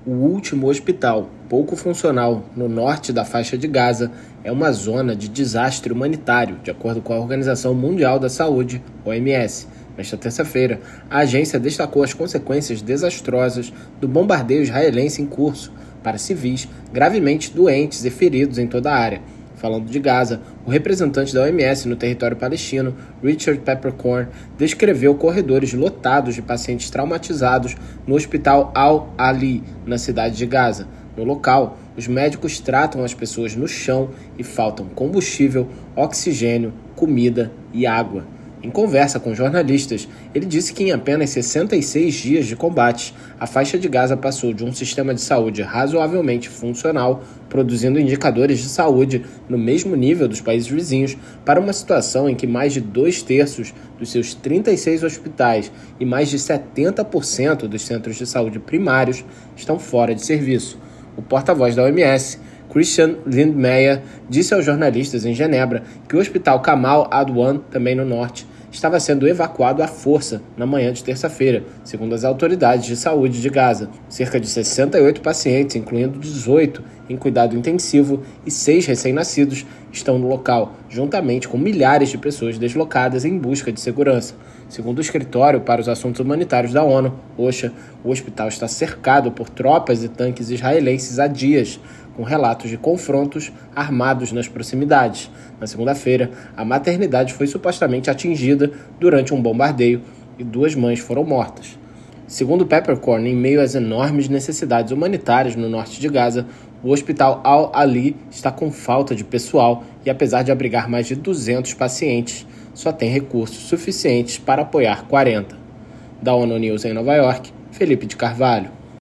O último hospital, pouco funcional, no norte da faixa de Gaza, é uma zona de desastre humanitário, de acordo com a Organização Mundial da Saúde, OMS. Nesta terça-feira, a agência destacou as consequências desastrosas do bombardeio israelense em curso para civis gravemente doentes e feridos em toda a área. Falando de Gaza, o representante da OMS no território palestino, Richard Peppercorn, descreveu corredores lotados de pacientes traumatizados no hospital Al-Ali, na cidade de Gaza. No local, os médicos tratam as pessoas no chão e faltam combustível, oxigênio, comida e água. Em conversa com jornalistas, ele disse que em apenas 66 dias de combate, a faixa de Gaza passou de um sistema de saúde razoavelmente funcional, produzindo indicadores de saúde no mesmo nível dos países vizinhos, para uma situação em que mais de 2/3 dos seus 36 hospitais e mais de 70% dos centros de saúde primários estão fora de serviço. O porta-voz da OMS, Christian Lindmeier, disse aos jornalistas em Genebra que o hospital Kamal Adwan, também no norte, estava sendo evacuado à força na manhã de terça-feira, segundo as autoridades de saúde de Gaza. Cerca de 68 pacientes, incluindo 18 em cuidado intensivo e 6 recém-nascidos, estão no local, juntamente com milhares de pessoas deslocadas em busca de segurança. Segundo o Escritório para os Assuntos Humanitários da ONU, OCHA, o hospital está cercado por tropas e tanques israelenses há dias, com relatos de confrontos armados nas proximidades. Na segunda-feira, a maternidade foi supostamente atingida durante um bombardeio e 2 mães foram mortas. Segundo Peppercorn, em meio às enormes necessidades humanitárias no norte de Gaza, o hospital Al-Ali está com falta de pessoal e, apesar de abrigar mais de 200 pacientes, só tem recursos suficientes para apoiar 40. Da ONU News em Nova York, Felipe de Carvalho.